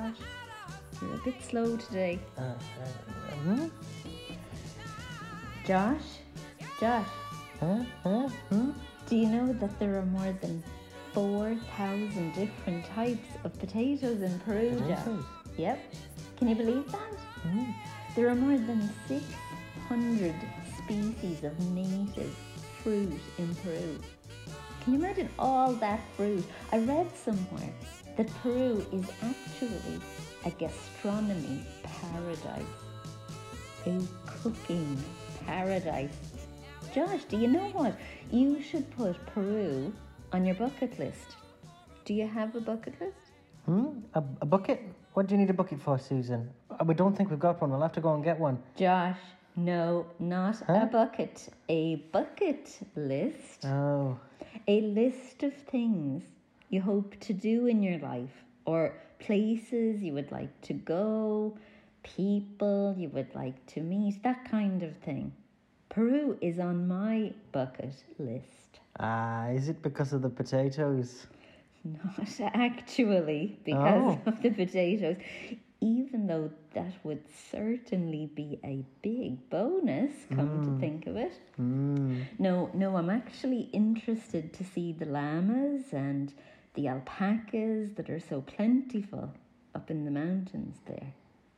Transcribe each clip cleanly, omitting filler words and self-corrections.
Josh. You're a bit slow today. Josh? Do you know that there are more than 4,000 different types of potatoes in Peru, Josh? Yep. Can you believe that? There are more than 600 species of native fruit in Peru. Can you imagine all that fruit? I read somewhere that Peru is actually a gastronomy paradise, a cooking paradise. Josh, do you know what? You should put Peru on your bucket list. Do you have a bucket list? A bucket? What do you need a bucket for, Susan? We don't think we've got one. We'll have to go and get one. Josh, no, not a bucket. A bucket list. Oh. A list of things you hope to do in your life, or places you would like to go, people you would like to meet, that kind of thing. Peru is on my bucket list. Is it because of the potatoes? Not actually because of the potatoes, even though that would certainly be a big bonus, come to think of it. No, I'm actually interested to see the llamas and the alpacas that are so plentiful up in the mountains there.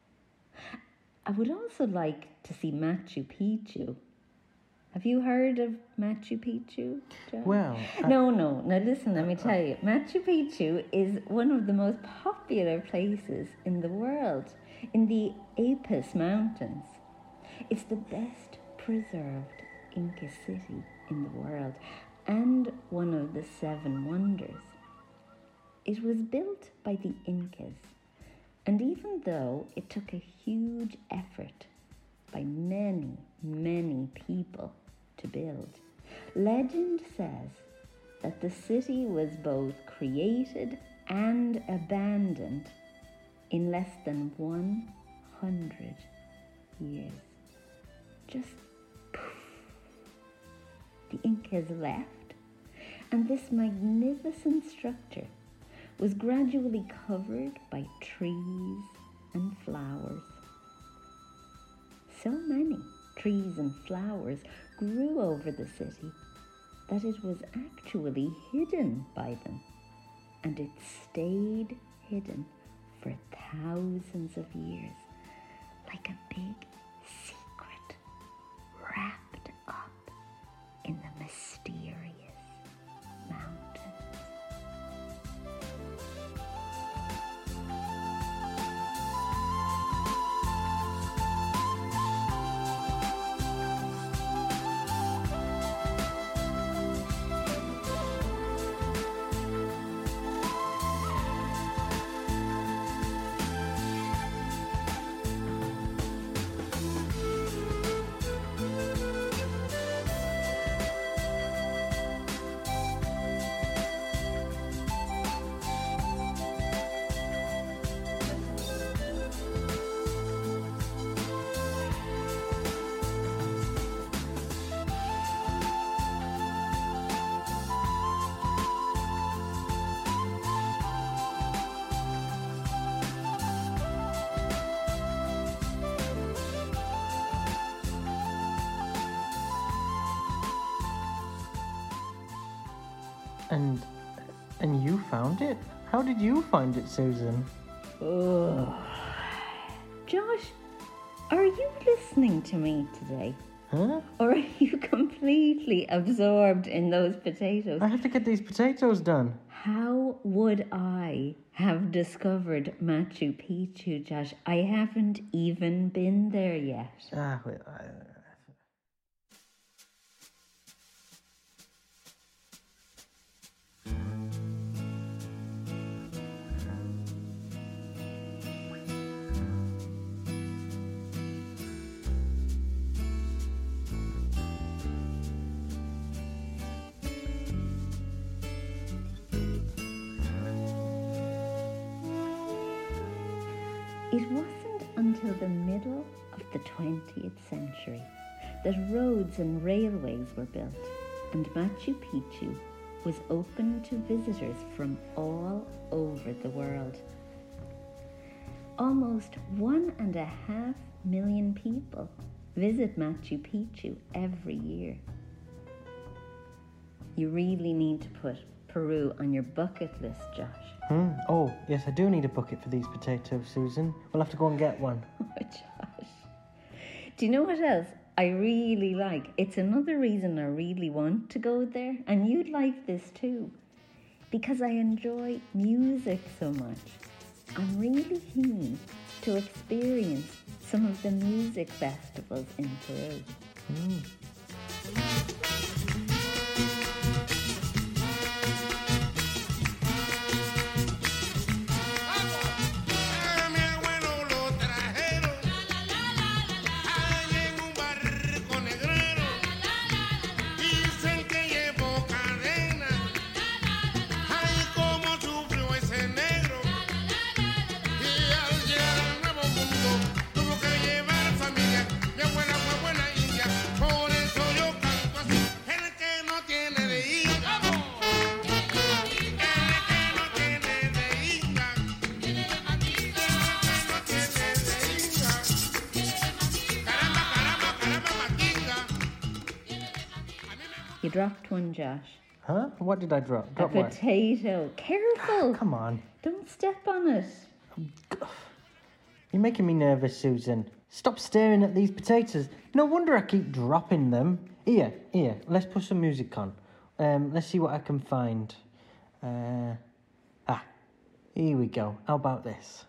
I would also like to see Machu Picchu. Have you heard of Machu Picchu, John? Well... No. Now listen, let me tell you. Machu Picchu is one of the most popular places in the world, in the Apus Mountains. It's the best preserved Inca city in the world and one of the 7 wonders. It was built by the Incas, and even though it took a huge effort by many, many people to build, legend says that the city was both created and abandoned in less than 100 years. Just poof. The Incas left, and this magnificent structure was gradually covered by trees and flowers. So many trees and flowers grew over the city that it was actually hidden by them, and it stayed hidden for thousands of years, like a big secret wrapped up in the mysterious mountains. And you found it? How did you find it, Susan? Oh. Josh, are you listening to me today? Huh? Or are you completely absorbed in those potatoes? I have to get these potatoes done. How would I have discovered Machu Picchu, Josh? I haven't even been there yet. It wasn't until the middle of the 20th century that roads and railways were built, and Machu Picchu was open to visitors from all over the world. Almost 1.5 million people visit Machu Picchu every year. You really need to put Peru on your bucket list, Josh. Oh, yes, I do need a bucket for these potatoes, Susan. We'll have to go and get one. Oh, Josh. Do you know what else I really like? It's another reason I really want to go there, and you'd like this too, because I enjoy music so much. I'm really keen to experience some of the music festivals in Peru. You dropped one, Josh. Huh? What did I drop? Drop A what? potato. Careful. Come on. Don't step on it. You're making me nervous, Susan. Stop staring at these potatoes. No wonder I keep dropping them. Here, let's put some music on. Let's see what I can find. Here we go. How about this?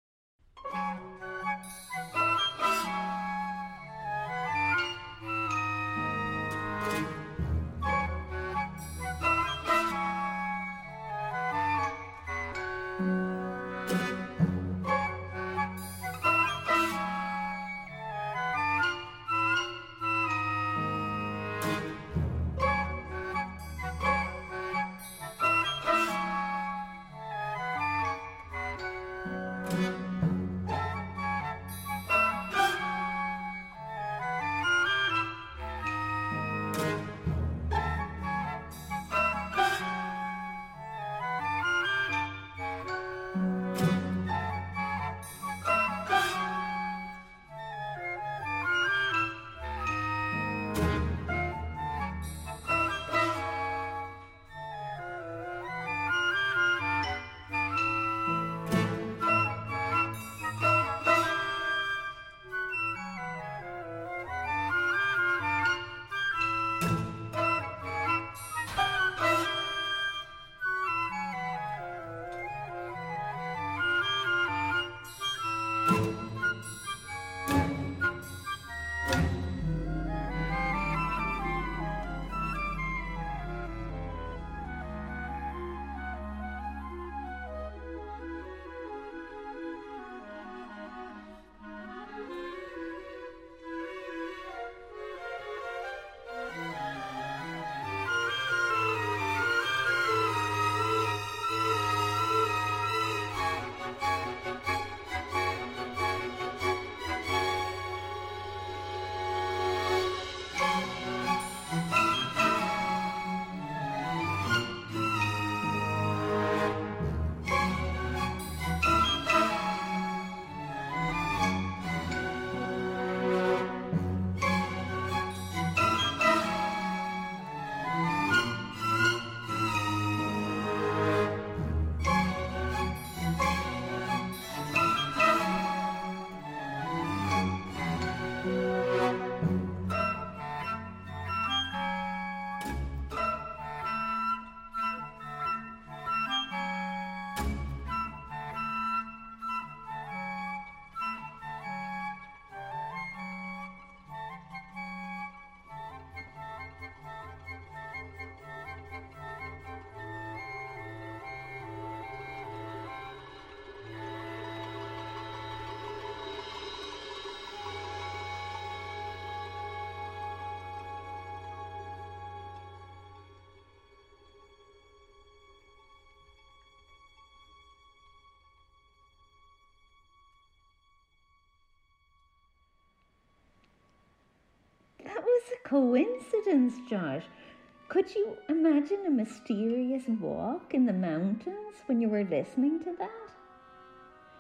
That was a coincidence, Josh. Could you imagine a mysterious walk in the mountains when you were listening to that?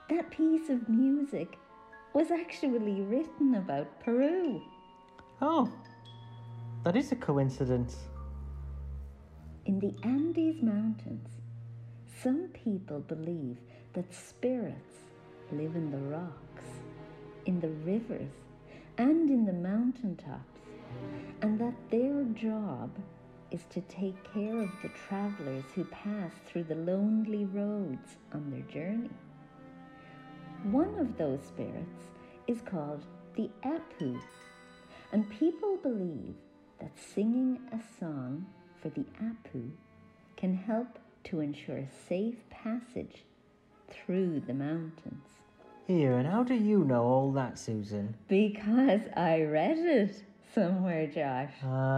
That piece of music was actually written about Peru. Oh, that is a coincidence. In the Andes Mountains, some people believe that spirits live in the rocks, in the rivers, and in the mountaintops, and that their job is to take care of the travelers who pass through the lonely roads on their journey. One of those spirits is called the Apu, and people believe that singing a song for the Apu can help to ensure safe passage through the mountains. Here, and how do you know all that, Susan? Because I read it somewhere, Josh.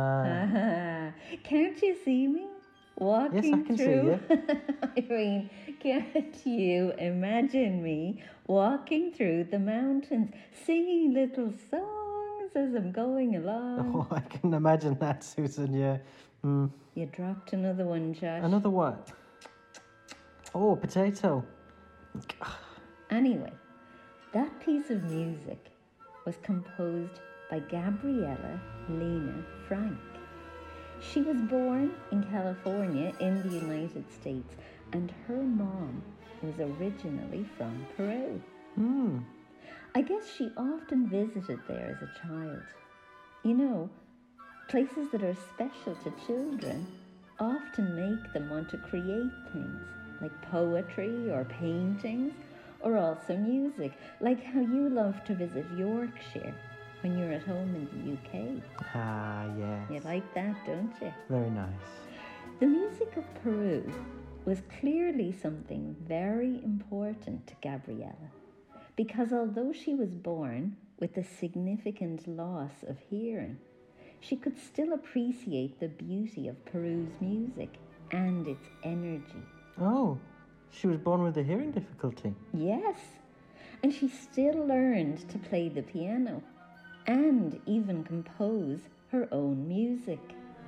Can't you see me walking Yes, I can through? see you. I mean, can't you imagine me walking through the mountains, singing little songs as I'm going along? Oh, I can imagine that, Susan, yeah. You dropped another one, Josh. Another what? Oh, potato. Anyway, that piece of music was composed by Gabriella Lena Frank. She was born in California in the United States, and her mom was originally from Peru. I guess she often visited there as a child. You know, places that are special to children often make them want to create things like poetry or paintings, or also music, like how you love to visit Yorkshire when you're at home in the UK. Ah, yes. You like that, don't you? Very nice. The music of Peru was clearly something very important to Gabriella, because although she was born with a significant loss of hearing, she could still appreciate the beauty of Peru's music and its energy. Oh, she was born with a hearing difficulty. Yes, and she still learned to play the piano and even compose her own music.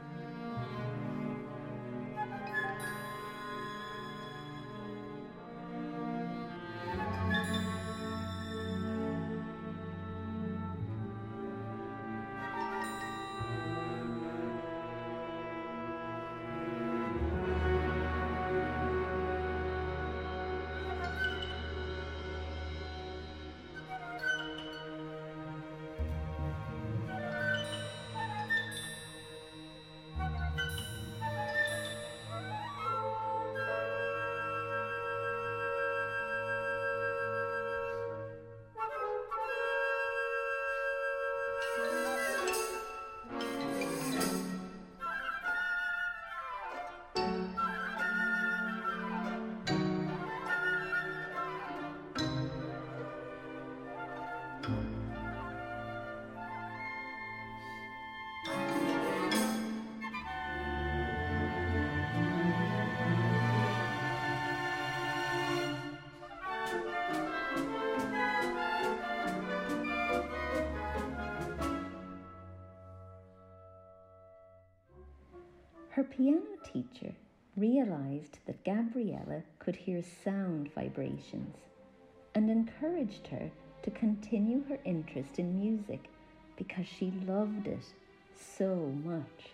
Her piano teacher realized that Gabriella could hear sound vibrations and encouraged her to continue her interest in music because she loved it so much.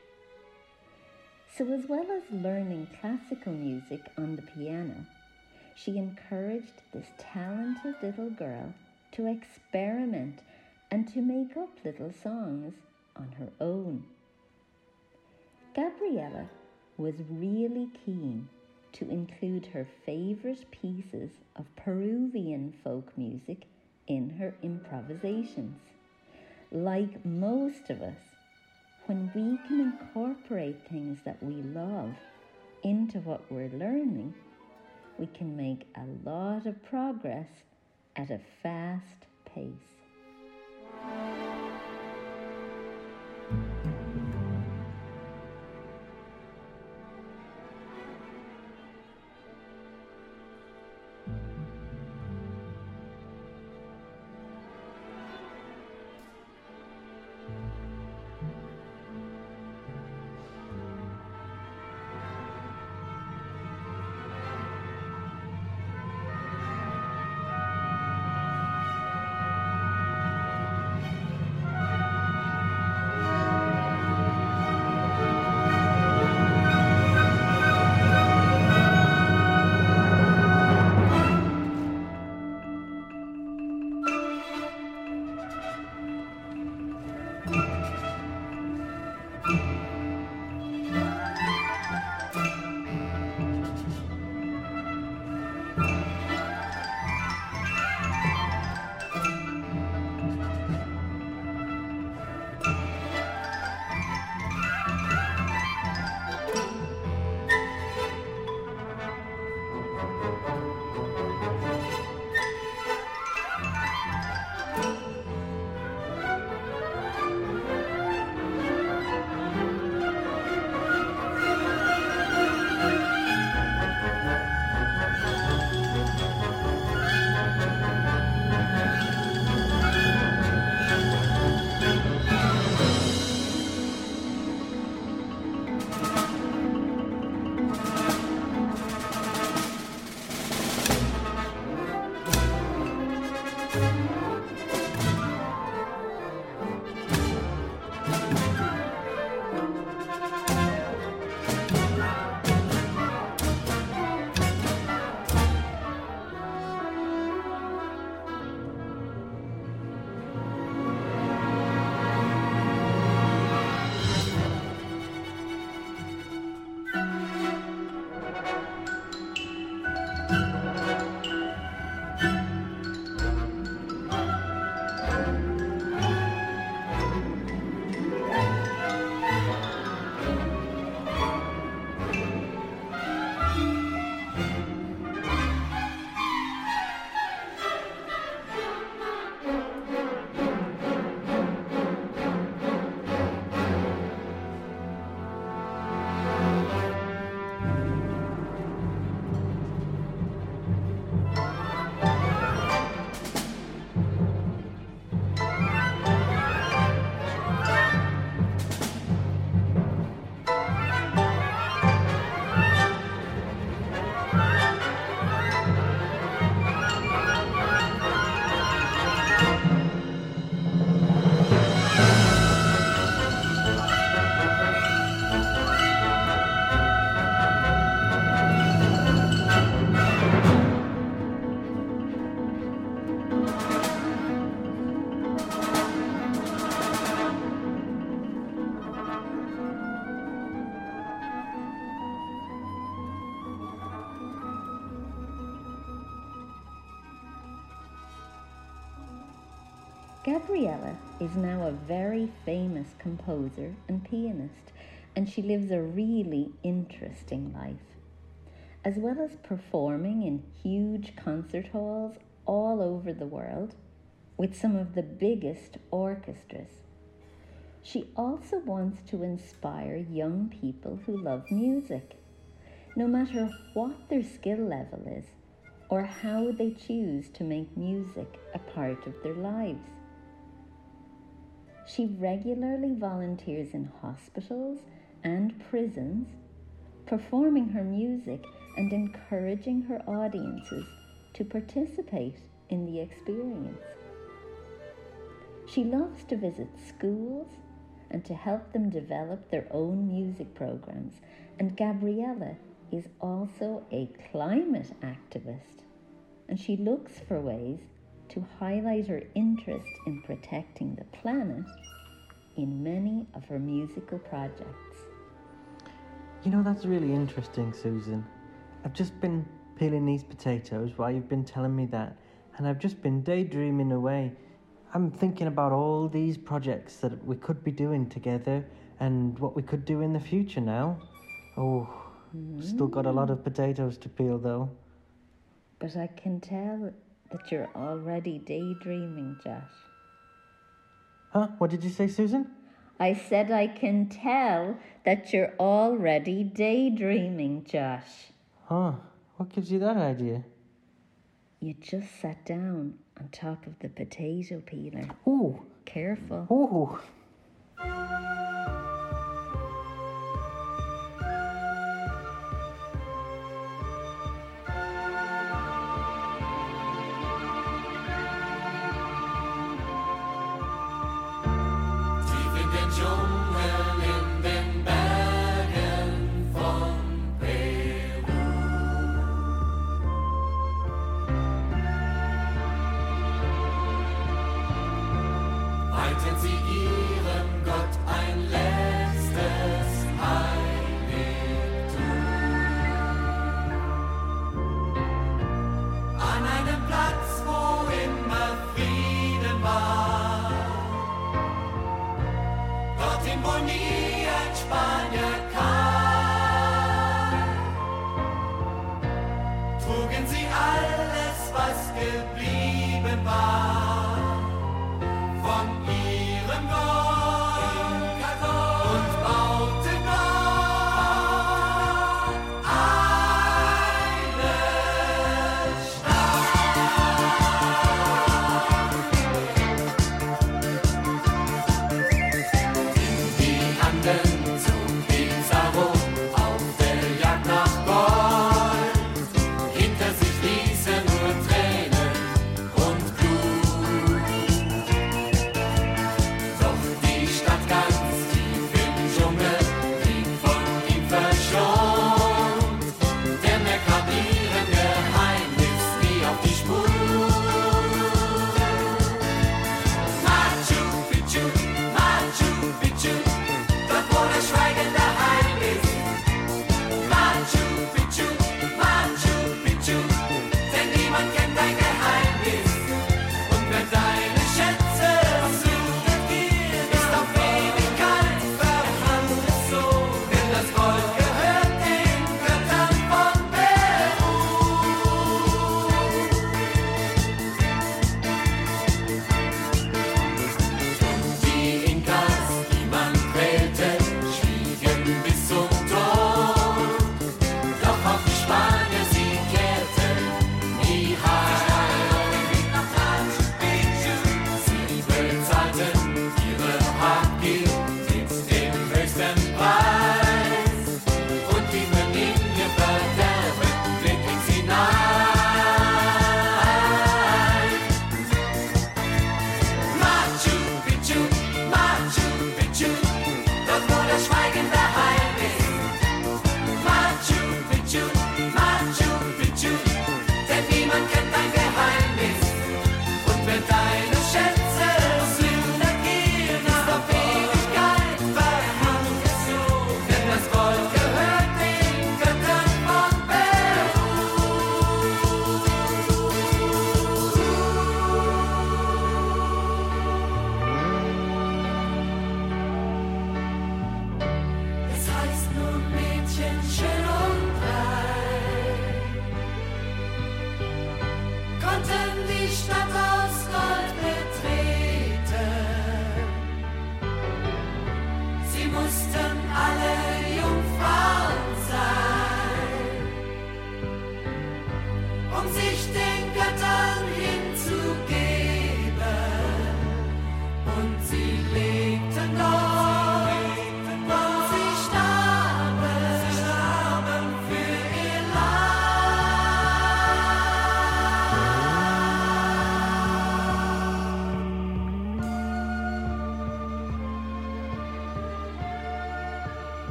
So, as well as learning classical music on the piano, she encouraged this talented little girl to experiment and to make up little songs on her own. Gabriella was really keen to include her favorite pieces of Peruvian folk music in her improvisations. Like most of us, when we can incorporate things that we love into what we're learning, we can make a lot of progress at a fast pace. Gabriella is now a very famous composer and pianist, and she lives a really interesting life. As well as performing in huge concert halls all over the world with some of the biggest orchestras, she also wants to inspire young people who love music, no matter what their skill level is or how they choose to make music a part of their lives. She regularly volunteers in hospitals and prisons, performing her music and encouraging her audiences to participate in the experience. She loves to visit schools and to help them develop their own music programs, and Gabriella is also a climate activist, and she looks for ways to highlight her interest in protecting the planet in many of her musical projects. You know, that's really interesting, Susan. I've just been peeling these potatoes while you've been telling me that, and I've just been daydreaming away. I'm thinking about all these projects that we could be doing together and what we could do in the future now. Oh, still got a lot of potatoes to peel though. But I can tell that you're already daydreaming, Josh. Huh? What did you say, Susan? I said I can tell that you're already daydreaming, Josh. Huh? What gives you that idea? You just sat down on top of the potato peeler. Ooh. Careful. Ooh.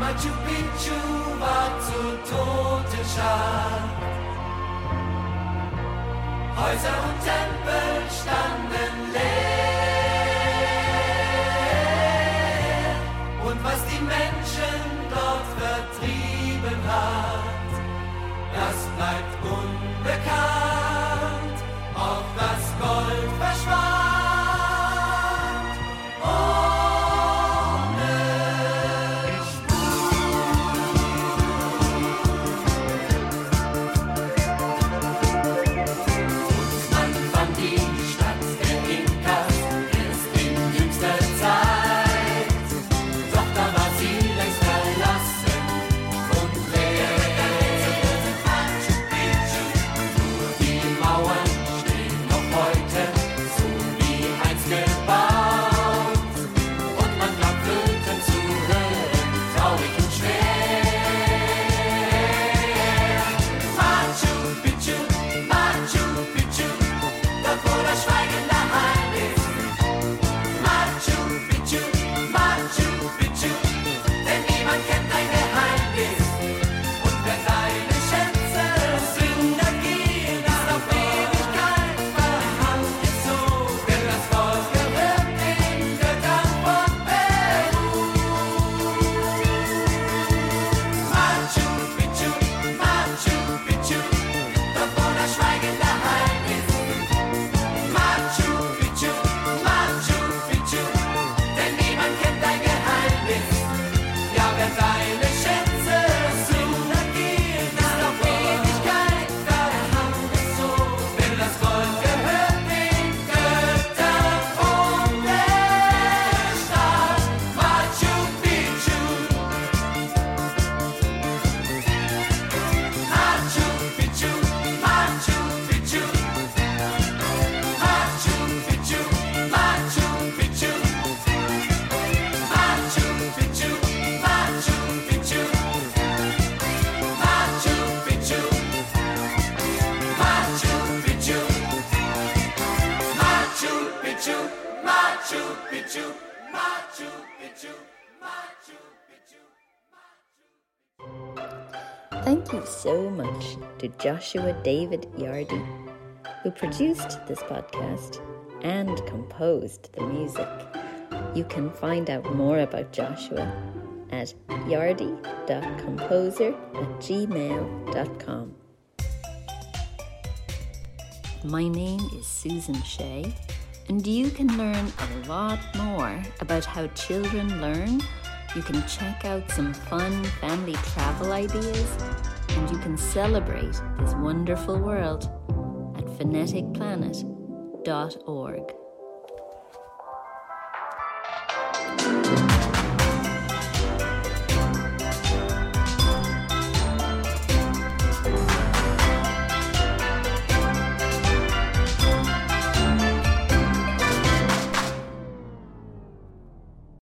Machu Picchu war zu Totenschlag. Häuser und Tempel standen leer. Und was die Menschen dort vertrieben hat, das bleibt unbekannt. Auch das Gold verschwand. Thank you so much to Joshua David Yardy, who produced this podcast and composed the music. You can find out more about Joshua at yardy.composer@gmail.com. My name is Susan Shea, and you can learn a lot more about how children learn. You can check out some fun family travel ideas, and you can celebrate this wonderful world at phoneticplanet.org.